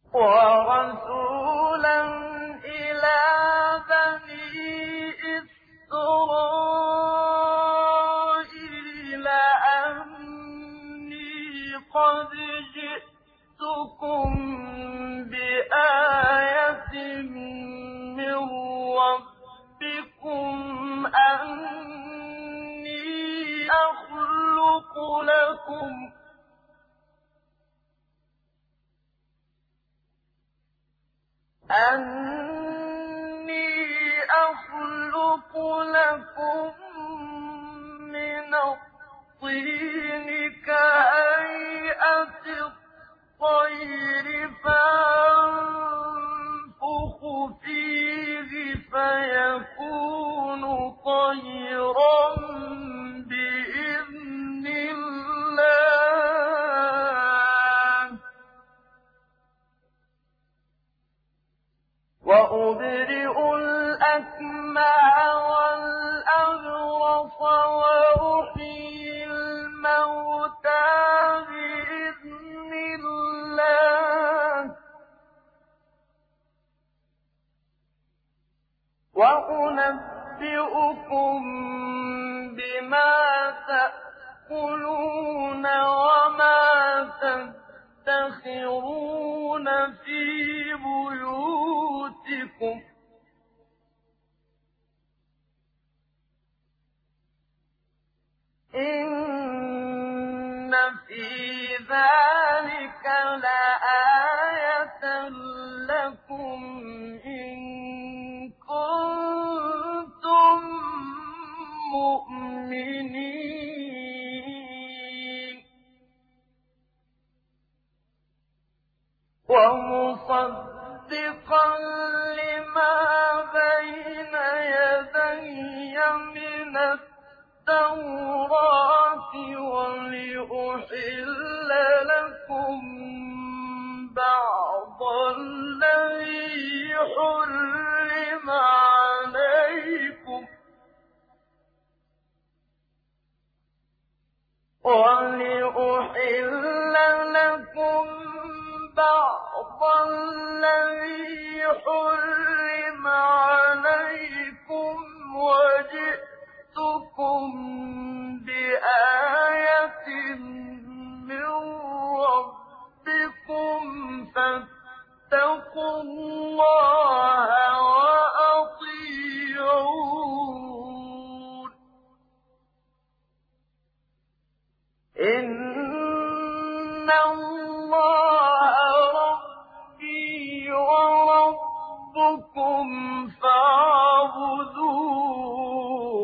ورسولا إلى بني إسرائيل أني قد جئتكم بآية من ربكم أني أخلق لكم من الطين كهيئة الطير فأنفخ فيه فيكون طيرا بإذن الله وأبرئ الأكمه والأبرص وأحيي الموتى بإذن الله وأنبئكم بما تأكلون وما تدخرون في بيوتكم إن في ذلك لآية لكم إن كنتم مؤمنين ومصدقا لما بين يدي من التوراة ولأحل لكم بعض الذي حرم عليكم وجئتكم بآية من ربكم فاتقوا الله وأطيعون إن الله ربي وربكم فاعبدوه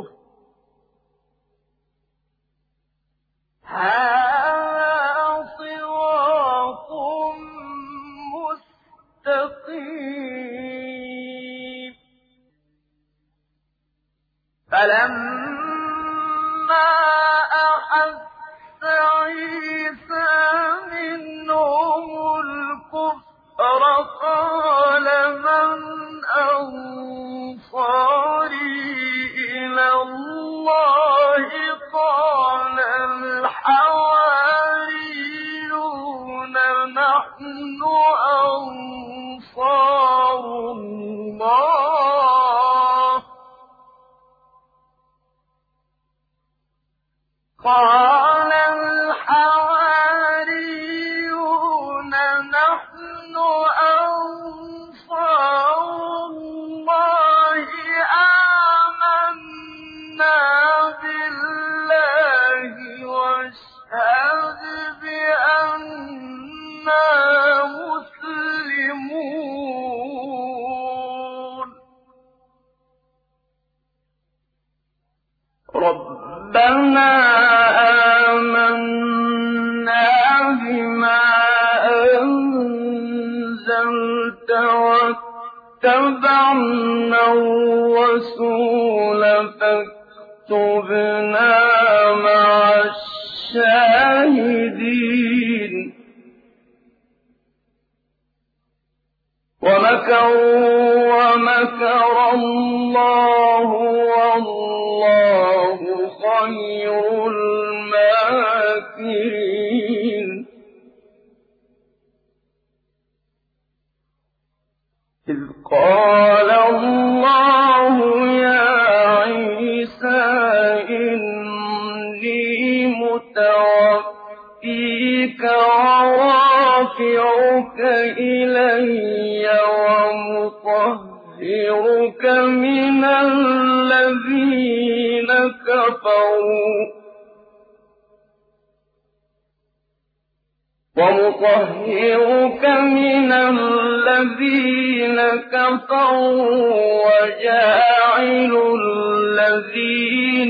هذا صراط مستقيم فلما أحس عيسى منهم الكفر قال من أنصاري إلى الله قال الحواريون نحن أنصار الله قال الحواريون نحن أنصار الله آمنا بالله واشهد بأننا مسلمون ربنا آمنا بما أنزلت واتبعنا الرسول فاكتبنا مع الشاهدين ومكروا ومكر الله والله خير الماكرين قال الله يا عيسى إني متوفيك ورافعك إلي ومطهرك من الذين كفروا وجاعل الذين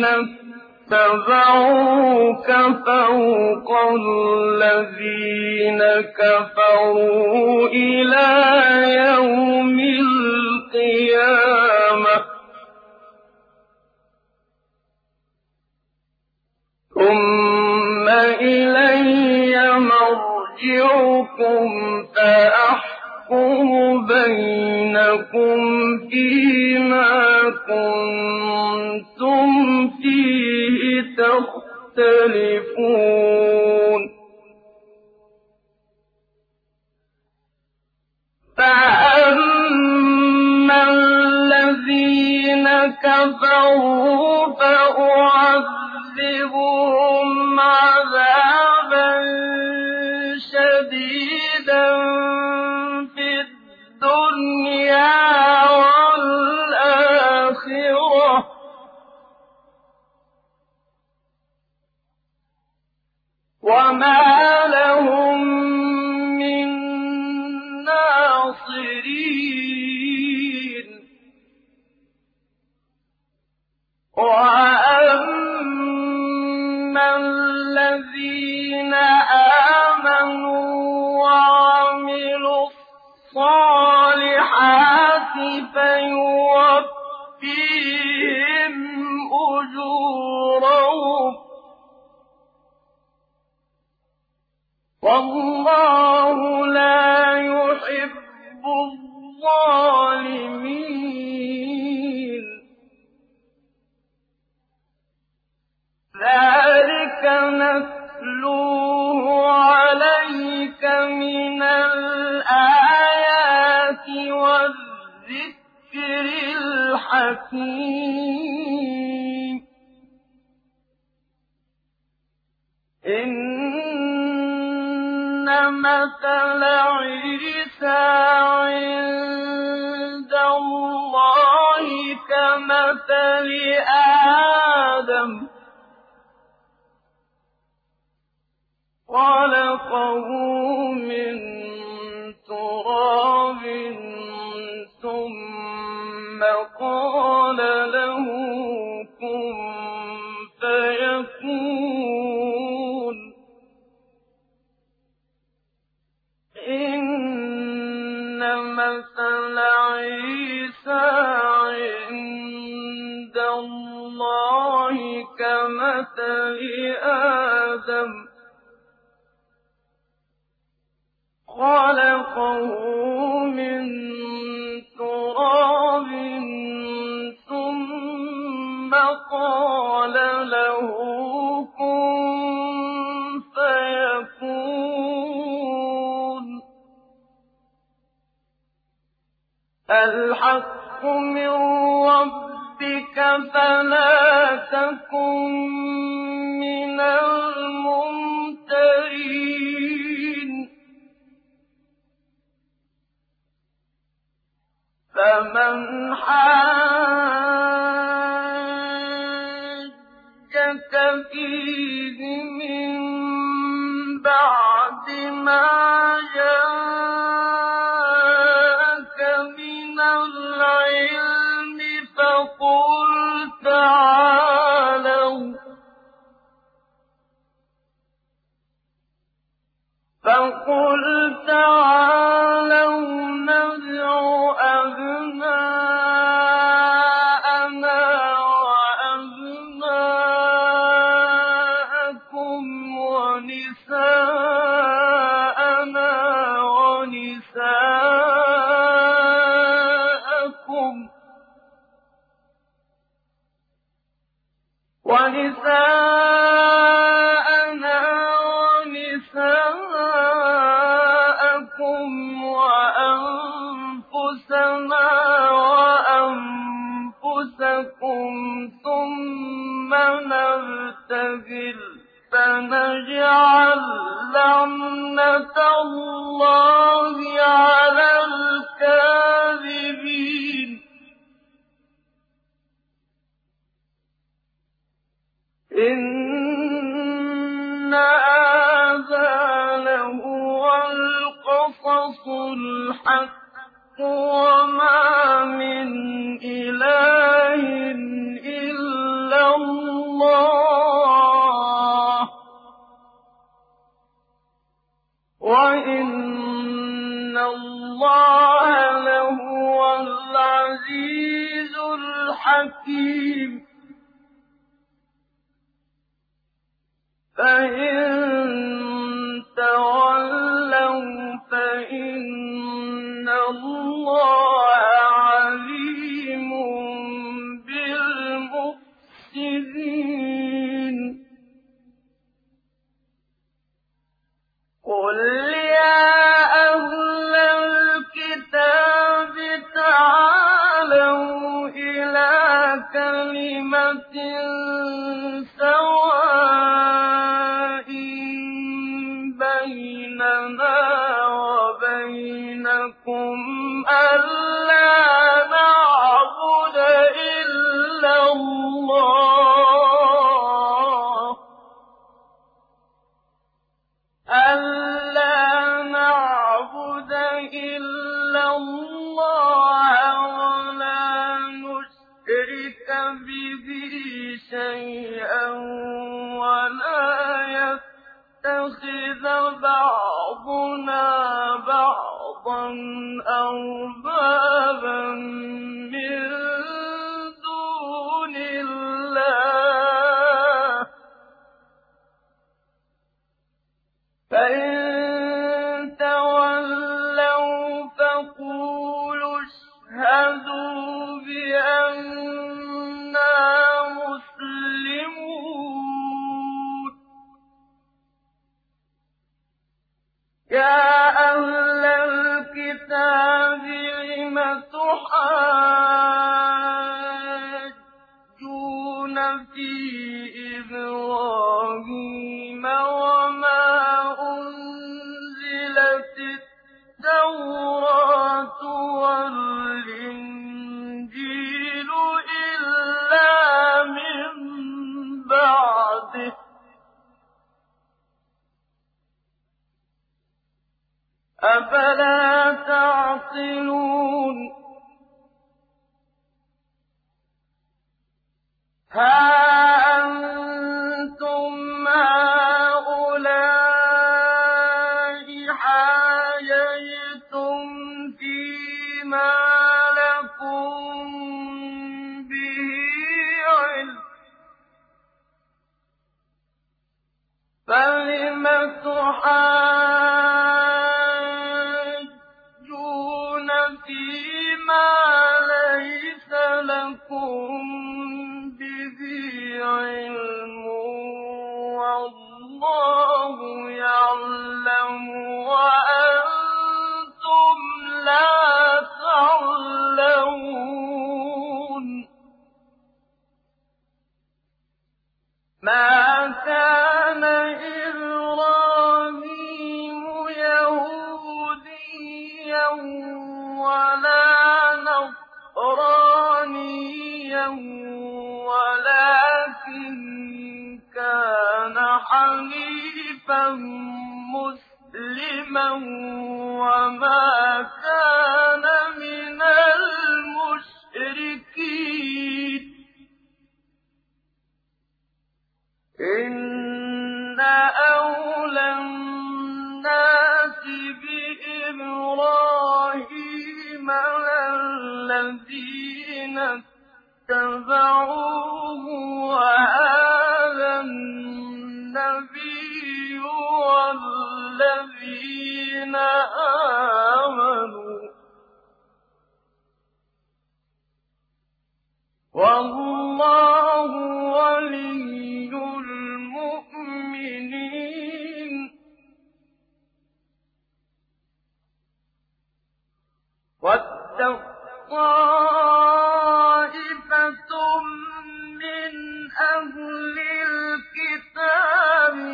اتبعوك فوق الذين كفروا إلى يوم القيامة ثم إلي مرجعكم فأحكم بينكم فيما كنتم فيه تختلفون فأما الذين كفروا فأعذبهم عذابا شديدا في الدنيا والآخرة وما لهم من ناصرين وأما الذين آمنوا وعملوا الصالحات فيوفيهم أجورهم والله لا يحب الظالمين ذلك نتلوه عليك من الآيات والذكر الحكيم إن مثل عيسى عند الله كمثل آدم خلقه من تراب ثم قال له كن فيكون إن مثل عيسى عند الله كمثل آدم خلقه من تراب ثم قال له كن فيكون الحق من ربك فلا تكن من الممترين فمن حاجك فيه من بعد ما جاءك من العلم فقل تعالوا ندع أبناءنا وأبناءكم ونساءنا ونساءكم وأنفسنا فنجعل لعنة الله على الكاذبين إن هذا لهو القصص الحق وما من إله إلا الله وإن الله لهو العزيز الحكيم فإن تولوا فإن الله عليم بالمفسدين قل يا أهل الكتاب تعالوا إلى كلمة سواء بيننا وبينكم ألا نعبد إلا الله ولا نشرك به شيئا ولا يتخذ بعضنا بعضا أربابا من دون الله فإن تولوا فقولوا اشهدوا بأننا مسلمون يا أهل الكتاب لم تحاجون في إبراهيم وما أنزلت التوراة والإنجيل إلا من بعده أفلا تعقلون ها أنتم هؤلاء حاججتم فيما لكم به علم فلم تحاجون فيما ليس لكم به علم والله يعلم وأنتم لا تعلمون ما كان إبراهيم يهوديا ولا نصرانيا ولكن كان حنيفا مسلما وما كان من المشركين إن أولى الناس بإبراهيم للذين اتبعوه وهذا النبي والذين آمنوا والله ولي المؤمنين واتق طائفة من أهل الكتاب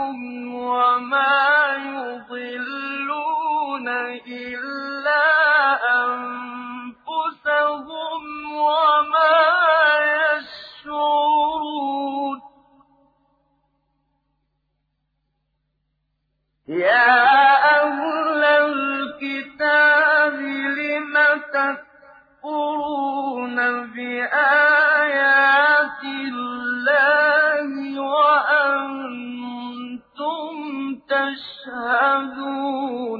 وما يضلون إلا أنفسهم وما يشعرون يا أهل الكتاب لم تكفرون بآيات الله وأنتم تشهدون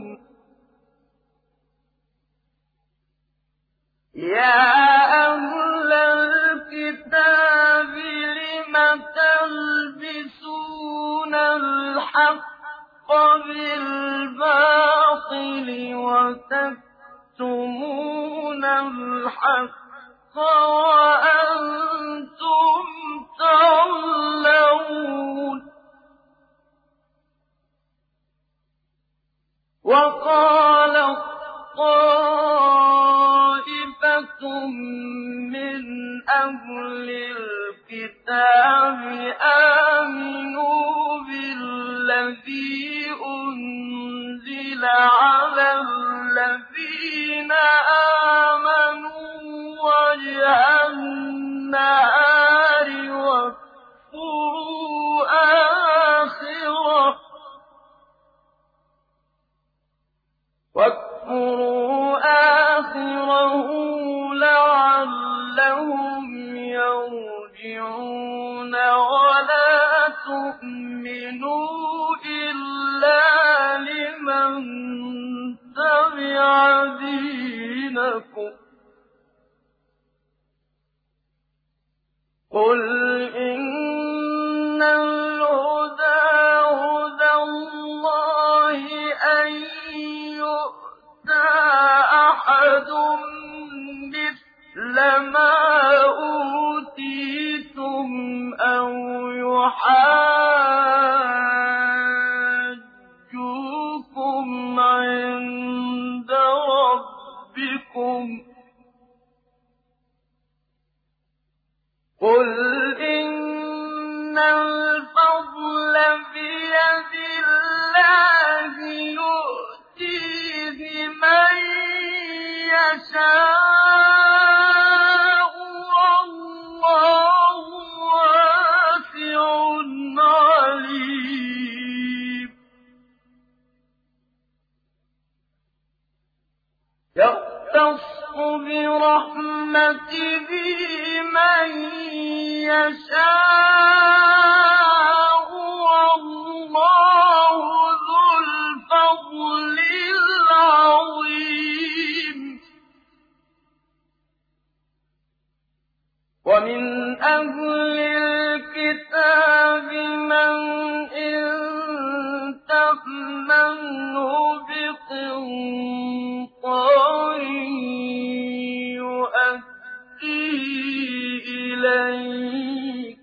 يا أهل الكتاب لم تلبسون الحق بالباطل وتكتمون الحق وأنتم تعلمون وقالت طائفة من أهل الكتاب آمنوا بالذي أنزل على الذين آمنوا وجه النهار واكفروا آخره لعلهم يرجعون ولا تؤمنوا إلا لمن تبع دينكم قل إن الهدى هدى الله أن يؤتى أحد مثل ما أوتيتم أو يحاجوكم عند ربكم قل إن الفضل بيد الله يؤتيه من يشاء والله واسع عليم يختص برحمته من يشاء والله ذو الفضل العظيم ومن أهل الكتاب من إن تأمنه بقنطار يؤديه إليك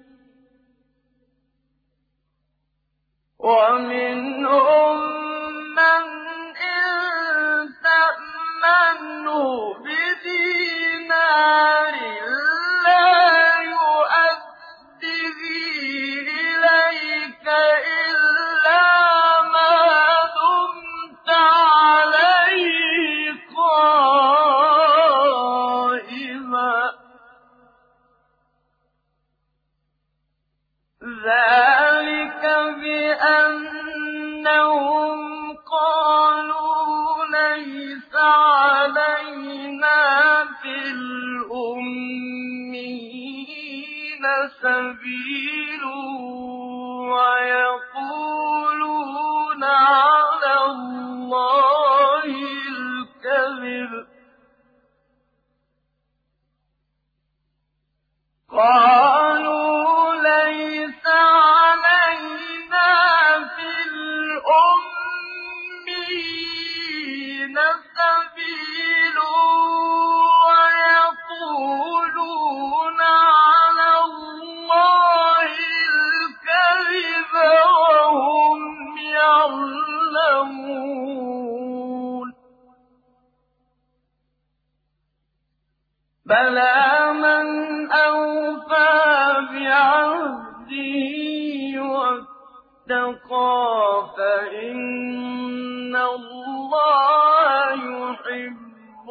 ومنهم من إن تأمنه بدينار لا يؤديه إليك إلا ما دمت عليه قائما ذلك بأنهم قالوا ليس علينا في الأميين سبيل ويقولون على الله الكذب قالوا ليس علينا في الأميين سبيل ويقولون على الله الكذب وهم يعلمون بلى من أوفى بعهده اتقى فإن الله يحب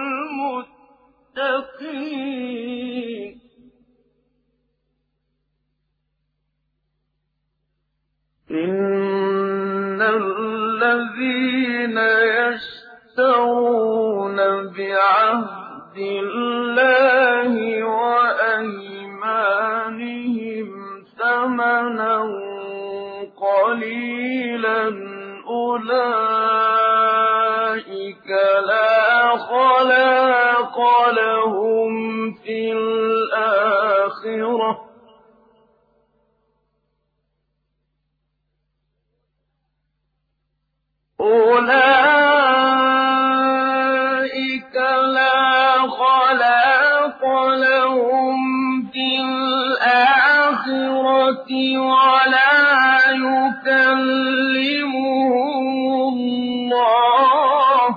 المتقين إن الذين يشترون بعهد الله وأيمانهم ثمنا قليلا أولئك لا خلاق لهم في الآخرة أولئك لا خلاق لهم في الآخرة ولا يكلمهم الله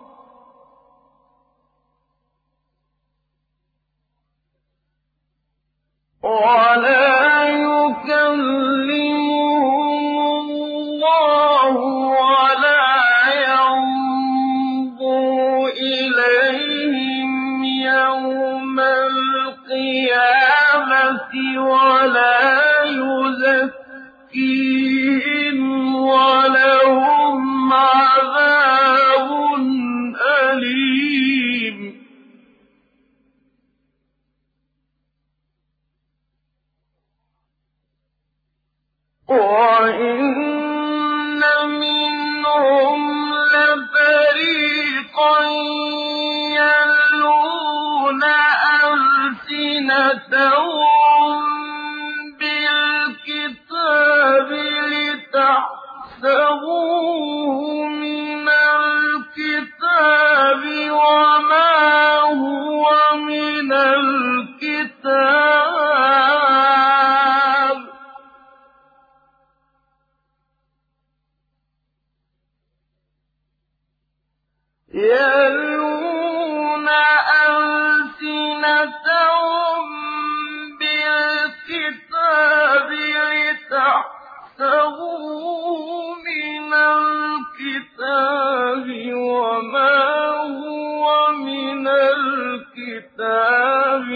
ولا ينظر إليهم يوم القيامة ولا يزكيهم ولهم عذاب أليم وإن منهم لفريقا يلوون ألسنتهم بالكتاب لتحسبوه من الكتاب وما هو من الكتاب يلوون ألسنتهم بالكتاب لتحسبوه من الكتاب وما هو من الكتاب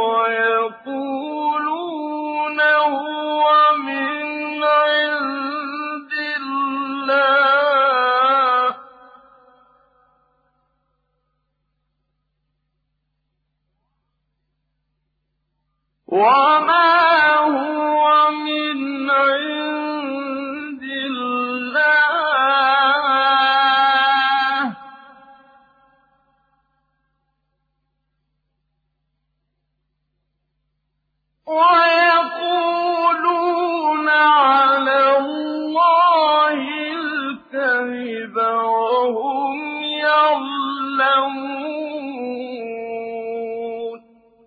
ويقولون هو من عند الله وما هو من عند الله ويقولون على الله الكذب وهم يعلمون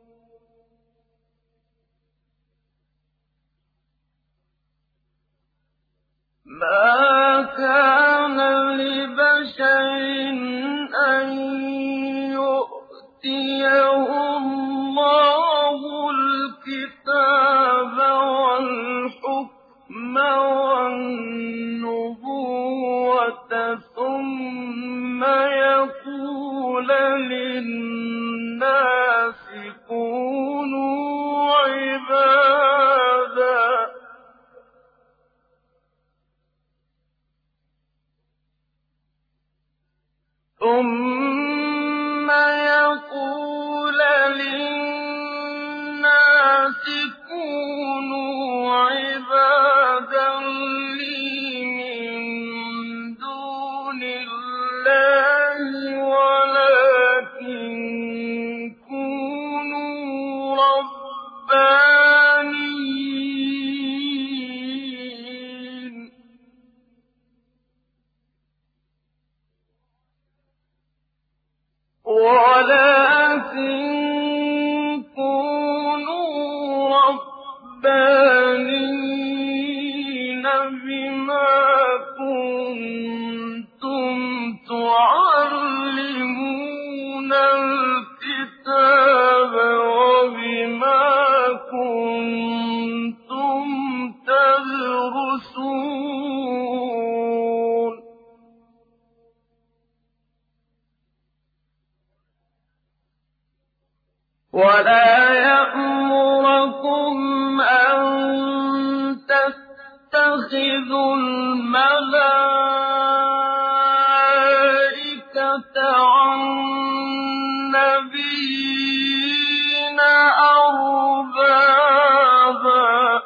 ما كان لبشر أن يؤتيه الله الكتاب والحكم والنبوة ثم يقول للناس كونوا عبادا ثم يقول للناس كونوا عبادا لي من دون الله ولكن كونوا ربانيين يتخذ الملائكة عن نبينا أربابا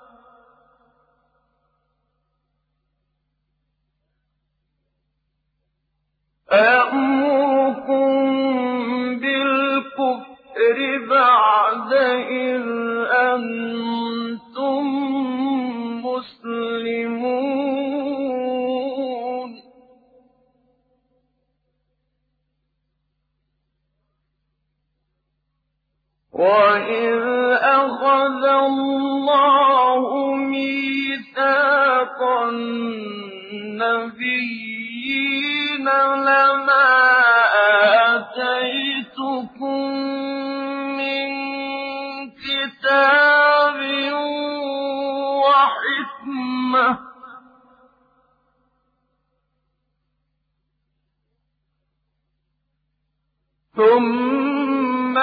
أيأمركم بالكفر بعد إذ أنتم مسلمون وإذ أخذ الله ميثاق النبيين لما آتيتكم من كتاب وحكمة ثم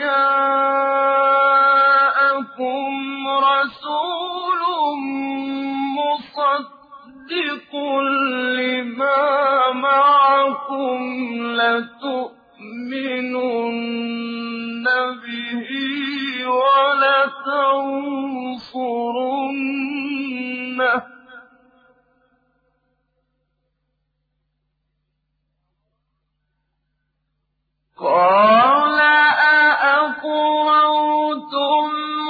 جاءكم رسول مصدق لما معكم لتؤمنن به ولتنصرنه قال أأقررتم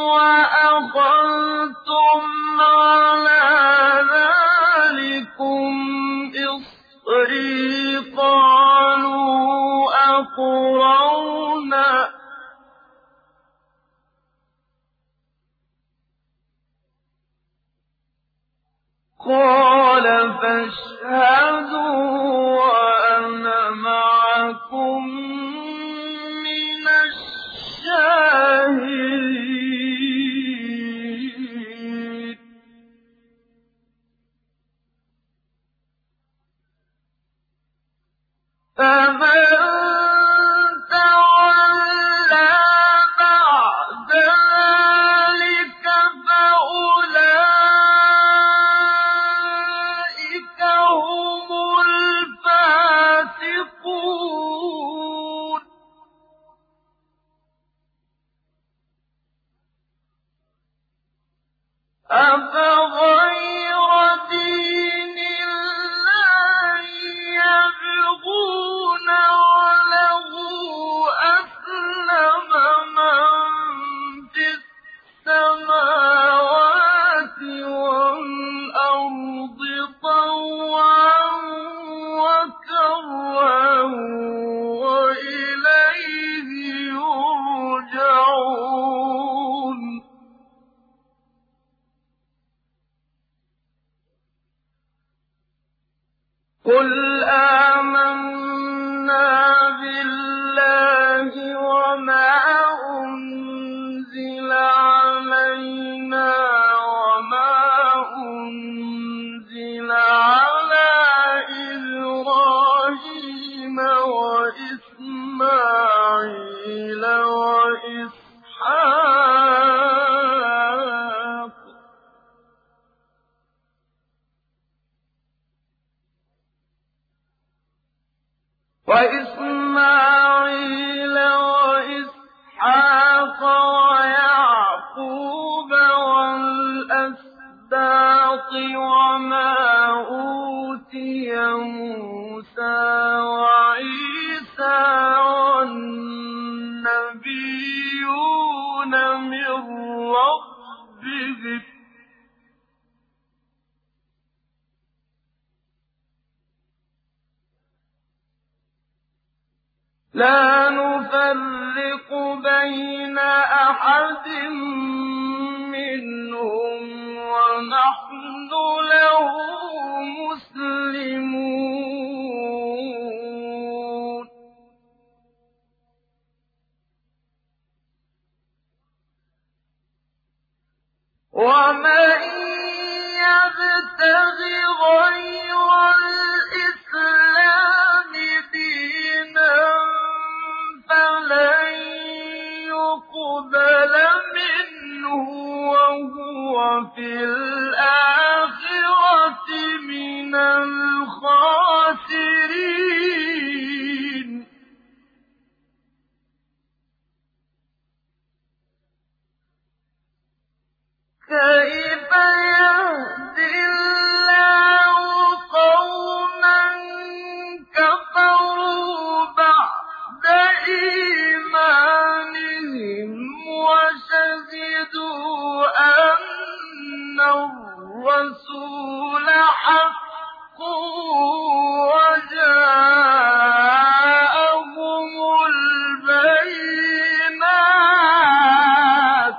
وأخذتم على ذلكم إصري قالوا أقررنا قال فاشهدوا وأنا معكم من الشاهدين فمن تولى بعد ذلك فأولئك هم الفاسقون أفغير دين الله يبغون وله أسلم من في السماوات والأرض طوعا وكرها وإليه يرجعون قل آمنا بالله وما أنزل علينا وما أنزل على إبراهيم وإسماعيل وإسحاق ويعقوب والأسباط وما أوتي موسى وعيسى والنبيون من ربهم لا نفرق بين أحد منهم ونحن له مسلمون ومن يبتغ غير الإسلام دينا فلن يقبل منه وهو في الآخرة الرسول حق وجاءهم البينات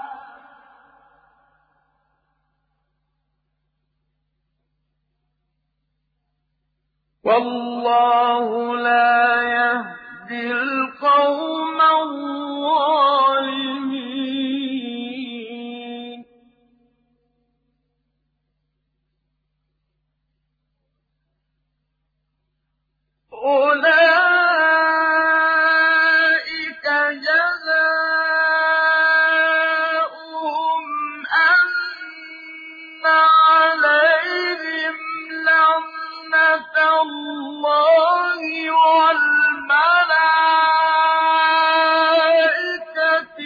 والله لا يهدي القوم الظالمين أولئك جزاؤهم أن عليهم لعنة الله والملائكة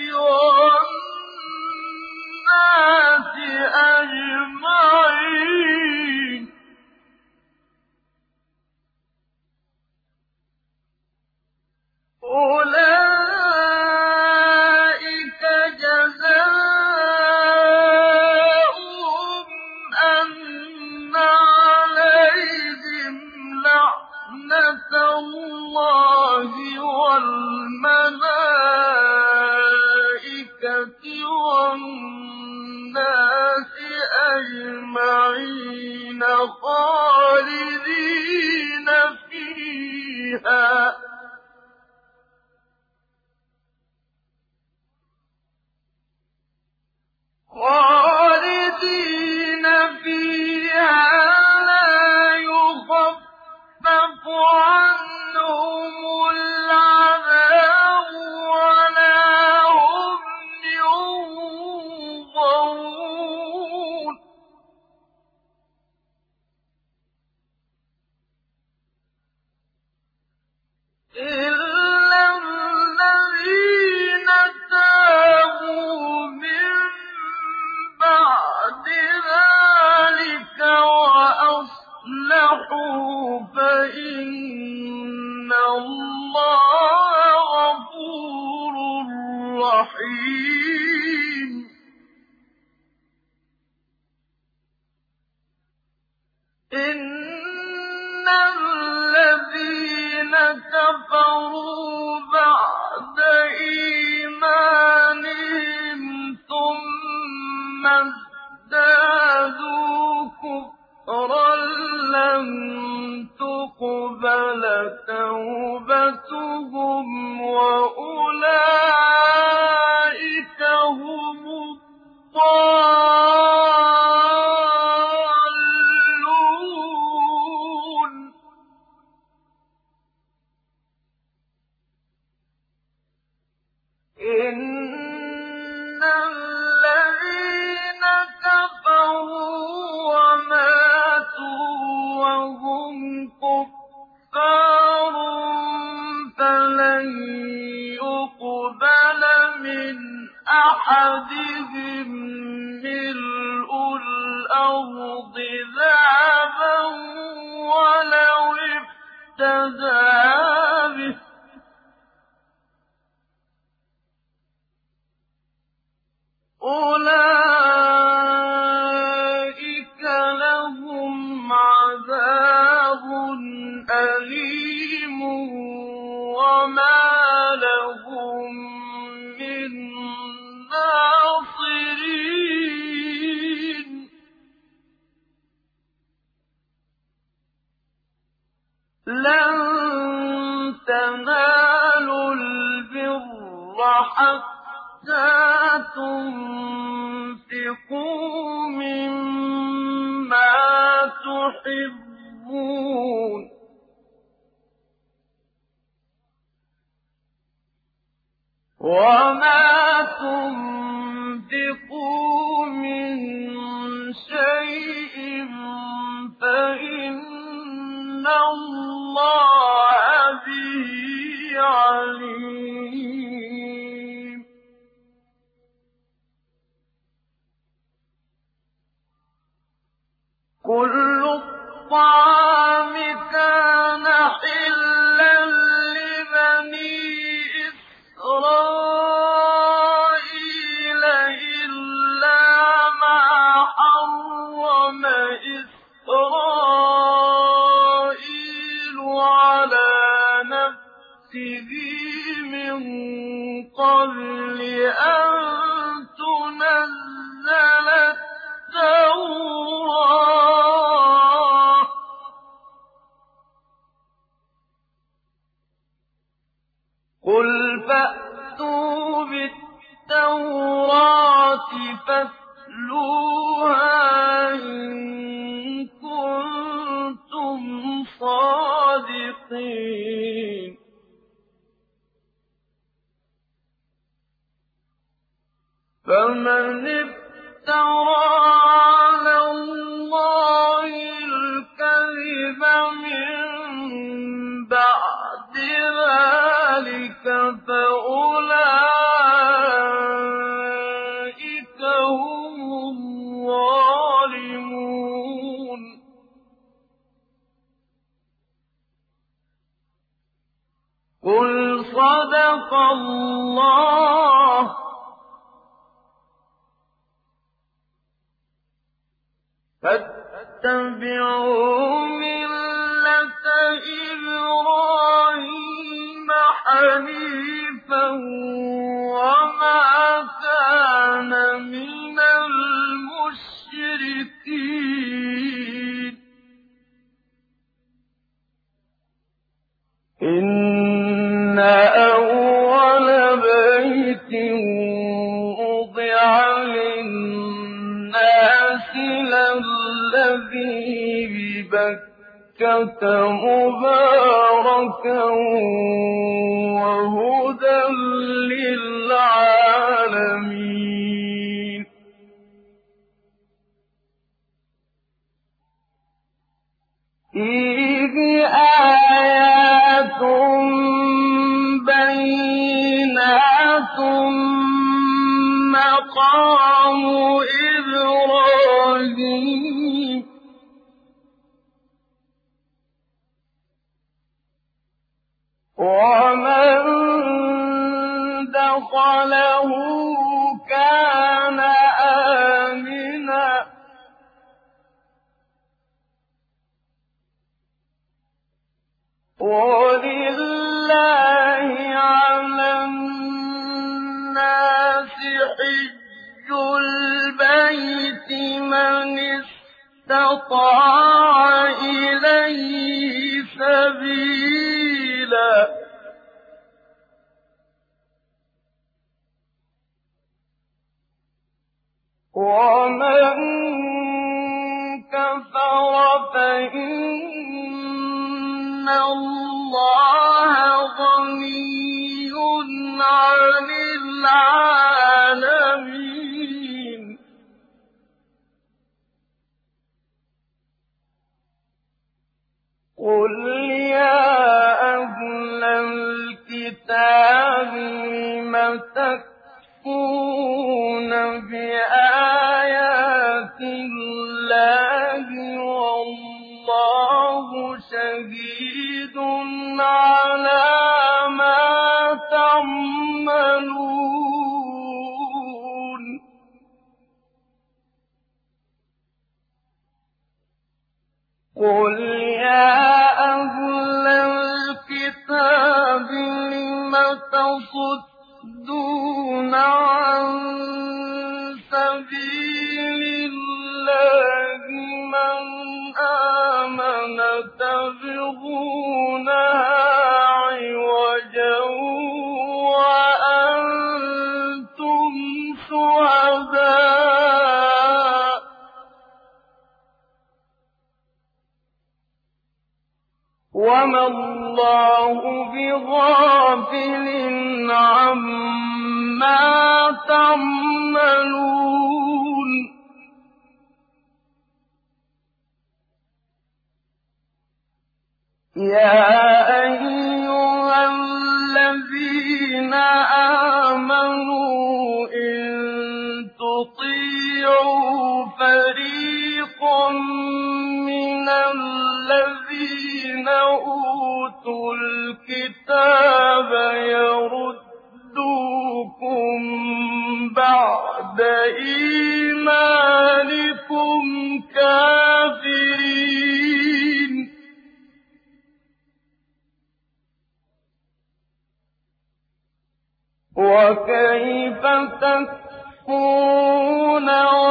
والناس أجمعين أولئك جزاؤهم أن عليهم لعنة الله والملائكة والناس أجمعين خالدين فيها لا يخفف عنهم العذاب ولا هم ينظرون إلا الذين تابوا من بعد ذلك وأصلحوا فإن الله غفور رحيم إن الذين كفروا بعد إيمانهم ثم ازدادوا كفرا لن تقبل توبتهم وأولئك هم الضالون إن الذين كفروا وماتوا وهم كفار فلن يقبل من أحدهم ملء الأرض ذهبا ولو افتدى به أولئك لهم عذاب أليم وما لهم من ناصرين لن تنالوا البر حتى تنفقوا مما تحبون وما تنفقوا من شيء فإن الله به عليم كل الطعام كان حلا لبني إسرائيل إلا ما حرم من قبل أن تنزل التوراة قل فأتوا بالتوراة فاتلوها إن كنتم صادقين فمن افترى على الله الكذب من بعد ذلك فأولئك هم الظالمون قل صدق الله فاتبعوا ملة إبراهيم حنيفا وما كان من المشركين إن أول بيت وضع للناس للذي ببكة مباركا وهدى للعالمين فيه آيات بينات مقام إبراهيم ومن دخله كان آمنا ولله على الناس حج البيت من استطاع إليه سبيلا ومن كفر فإن الله غني عن العالمين قل يا أهل الكتاب لم تكفرون بآيات الله والله شهيد على ما تعملون قل يا أهل الكتاب لم تصدون عن سبيل الله من آمن تبغونها عوجا وأنتم شهداء وما الله بغافل عما تعملون يا أيها الذين آمنوا إن تطيعوا فريقا من الذين أوتوا الكتاب يردوكم بعد إيمانكم كافرين وكيف تكفرون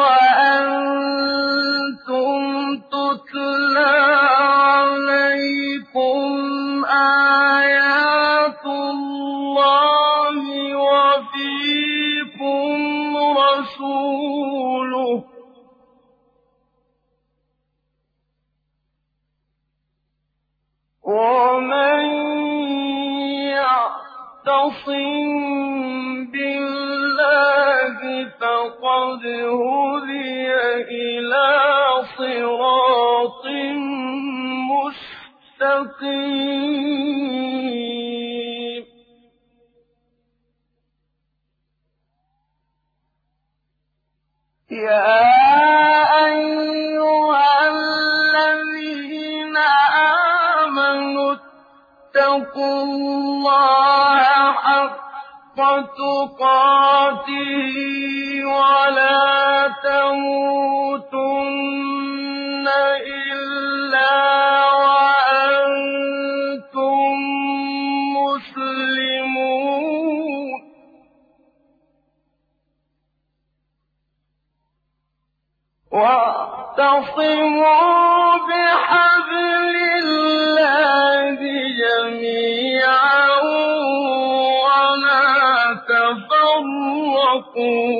وأنتم تتلى عليكم آيات الله وفيكم رسوله ومن يعتصم بالله فقد هدي إلى صراط مستقيم يا أيها الذين آمنوا اتقوا الله حق تقاته ولا تموتن إلا وأنتم مسلمون واعتصموا بحبل الله جميعا ولا تفرقوا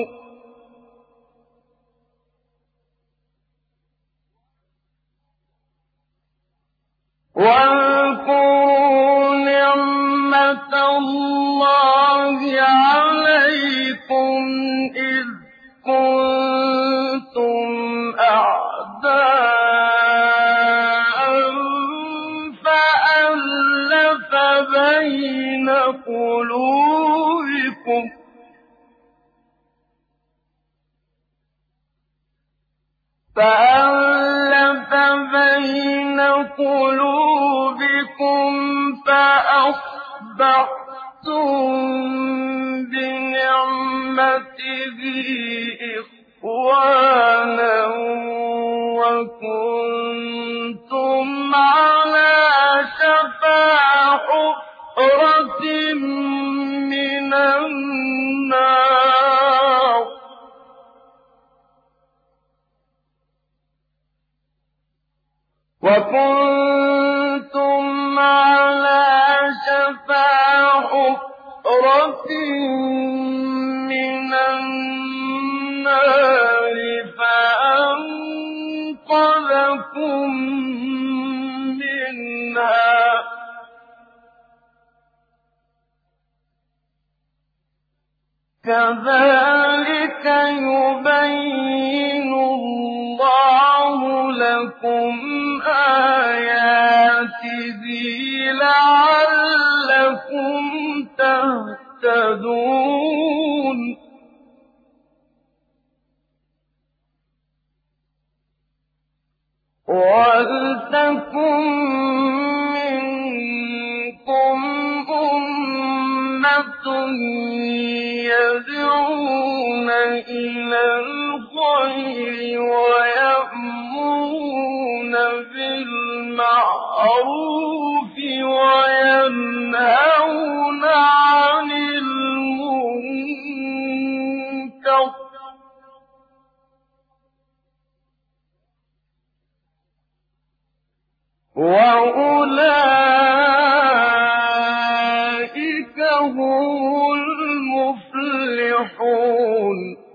واذكروا نعمة الله عليكم إذ كنتم أعداء فألف بين قلوبكم فأصبحتم بنعمته إخوانا وكنتم على شفا حفرة من النار فأنقذكم منها كذلك يبين الله لكم آياته لعلكم تهتدون وَلْتَكُن مِّنكُمْ أُمَّةٌ يَدْعُونَ إِلَى الْخَيْرِ وَيَأْمُرُونَ بِالْمَعْرُوفِ وَيَنْهَوْنَ عَنِ الْمُنكَرِ ۚ وَأُولَٰئِكَ هُمُ الْمُفْلِحُونَ